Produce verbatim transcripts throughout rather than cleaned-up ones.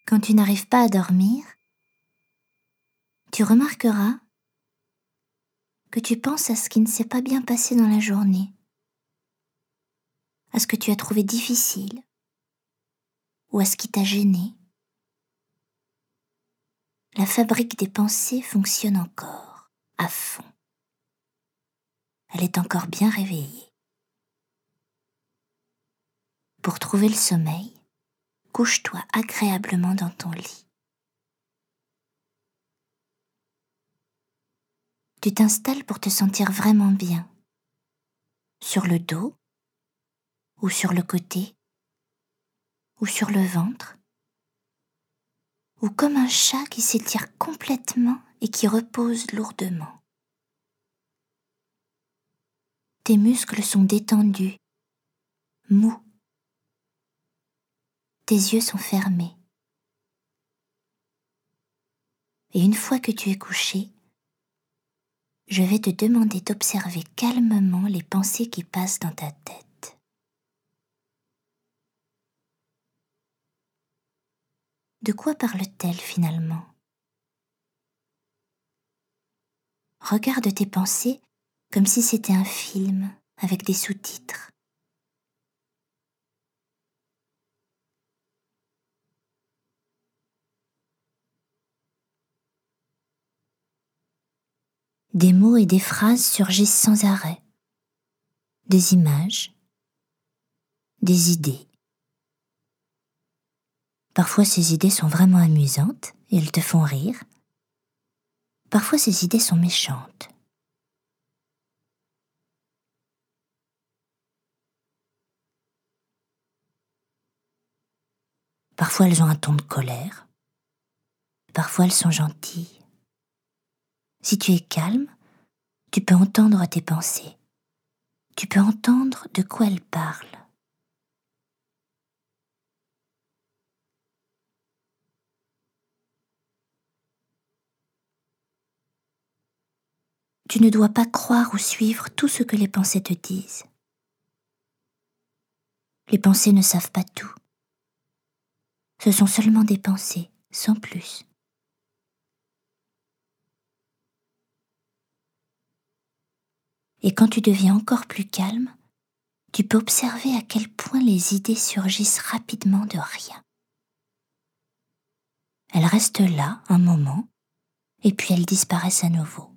Quand tu n'arrives pas à dormir, tu remarqueras que tu penses à ce qui ne s'est pas bien passé dans la journée, à ce que tu as trouvé difficile ou à ce qui t'a gêné. La fabrique des pensées fonctionne encore, à fond. Elle est encore bien réveillée. Pour trouver le sommeil, couche-toi agréablement dans ton lit. Tu t'installes pour te sentir vraiment bien, sur le dos, ou sur le côté, ou sur le ventre, ou comme un chat qui s'étire complètement et qui repose lourdement. Tes muscles sont détendus, mous. Tes yeux sont fermés. Et une fois que tu es couché, je vais te demander d'observer calmement les pensées qui passent dans ta tête. De quoi parle-t-elle finalement ? Regarde tes pensées comme si c'était un film avec des sous-titres. Des mots et des phrases surgissent sans arrêt. Des images, des idées. Parfois ces idées sont vraiment amusantes et elles te font rire. Parfois ces idées sont méchantes. Parfois elles ont un ton de colère. Parfois elles sont gentilles. Si tu es calme, tu peux entendre tes pensées. Tu peux entendre de quoi elles parlent. Tu ne dois pas croire ou suivre tout ce que les pensées te disent. Les pensées ne savent pas tout. Ce sont seulement des pensées, sans plus. Et quand tu deviens encore plus calme, tu peux observer à quel point les idées surgissent rapidement de rien. Elles restent là un moment, et puis elles disparaissent à nouveau.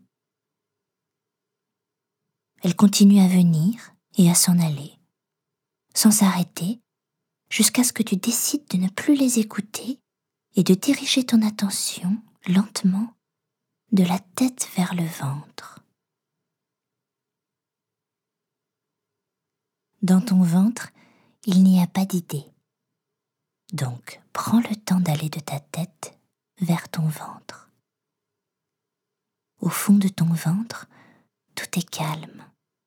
Elles continuent à venir et à s'en aller, sans s'arrêter, jusqu'à ce que tu décides de ne plus les écouter et de diriger ton attention lentement de la tête vers le ventre. Dans ton ventre, il n'y a pas d'idée. Donc, prends le temps d'aller de ta tête vers ton ventre. Au fond de ton ventre, tout est calme.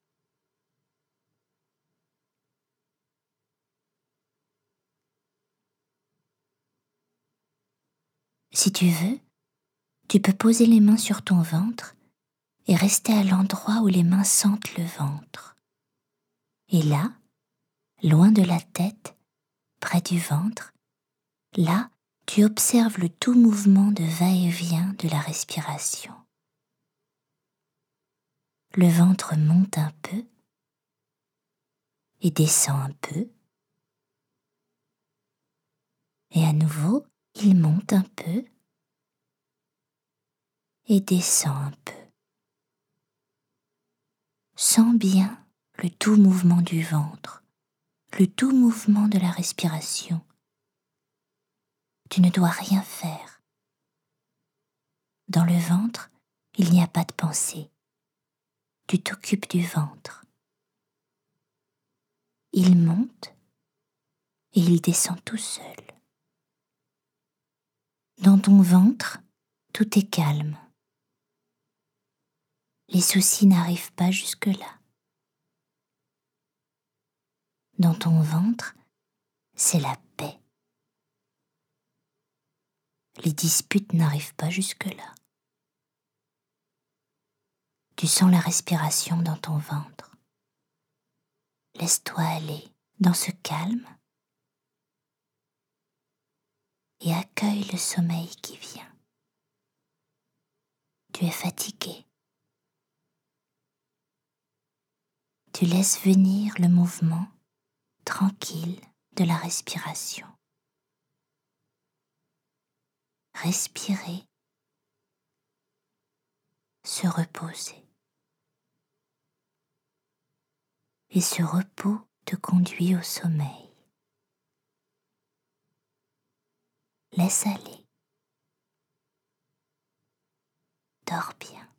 Si tu veux, tu peux poser les mains sur ton ventre et rester à l'endroit où les mains sentent le ventre. Et là, loin de la tête, près du ventre, là, tu observes le tout mouvement de va-et-vient de la respiration. Le ventre monte un peu et descend un peu. Et à nouveau, il monte un peu et descend un peu. Sens bien le doux mouvement du ventre, le doux mouvement de la respiration. Tu ne dois rien faire. Dans le ventre, il n'y a pas de pensée. Tu t'occupes du ventre. Il monte et il descend tout seul. Dans ton ventre, tout est calme. Les soucis n'arrivent pas jusque-là. Dans ton ventre, c'est la paix. Les disputes n'arrivent pas jusque-là. Tu sens la respiration dans ton ventre. Laisse-toi aller dans ce calme et accueille le sommeil qui vient. Tu es fatigué. Tu laisses venir le mouvement tranquille de la respiration. Respirer, se reposer. Et ce repos te conduit au sommeil. Laisse aller. Dors bien.